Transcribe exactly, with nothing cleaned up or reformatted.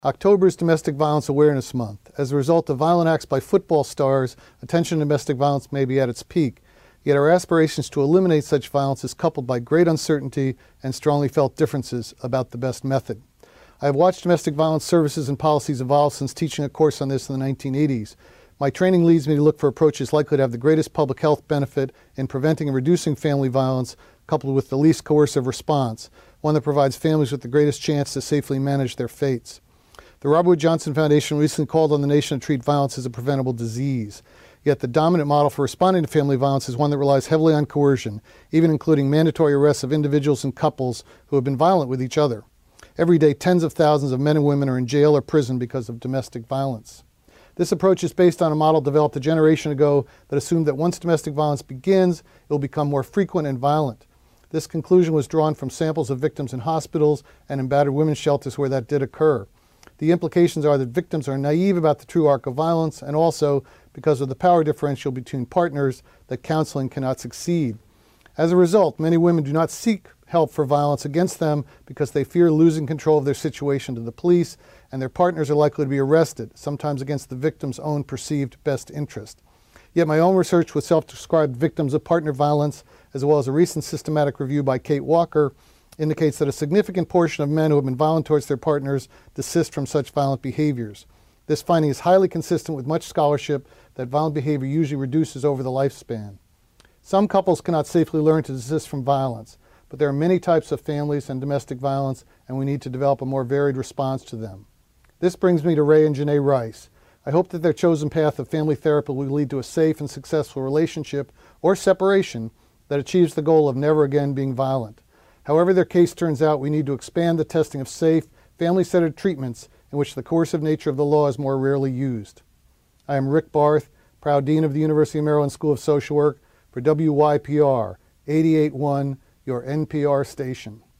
October is Domestic Violence Awareness Month. As a result of violent acts by football stars, attention to domestic violence may be at its peak. Yet our aspirations to eliminate such violence is coupled by great uncertainty and strongly felt differences about the best method. I have watched domestic violence services and policies evolve since teaching a course on this in the nineteen eighties. My training leads me to look for approaches likely to have the greatest public health benefit in preventing and reducing family violence, coupled with the least coercive response, one that provides families with the greatest chance to safely manage their fates. The Robert Wood Johnson Foundation recently called on the nation to treat violence as a preventable disease. Yet the dominant model for responding to family violence is one that relies heavily on coercion, even including mandatory arrests of individuals and couples who have been violent with each other. Every day, tens of thousands of men and women are in jail or prison because of domestic violence. This approach is based on a model developed a generation ago that assumed that once domestic violence begins, it will become more frequent and violent. This conclusion was drawn from samples of victims in hospitals and in battered women's shelters where that did occur. The implications are that victims are naive about the true arc of violence, and also, because of the power differential between partners, that counseling cannot succeed. As a result, many women do not seek help for violence against them because they fear losing control of their situation to the police, and their partners are likely to be arrested, sometimes against the victim's own perceived best interest. Yet my own research with self-described victims of partner violence, as well as a recent systematic review by Kate Walker, indicates that a significant portion of men who have been violent towards their partners desist from such violent behaviors. This finding is highly consistent with much scholarship that violent behavior usually reduces over the lifespan. Some couples cannot safely learn to desist from violence, but there are many types of families and domestic violence, and we need to develop a more varied response to them. This brings me to Ray and Janae Rice. I hope that their chosen path of family therapy will lead to a safe and successful relationship or separation that achieves the goal of never again being violent. However their case turns out, we need to expand the testing of safe, family-centered treatments in which the coercive nature of the law is more rarely used. I am Rick Barth, proud Dean of the University of Maryland School of Social Work, for W Y P R eighty-eight point one, your N P R station.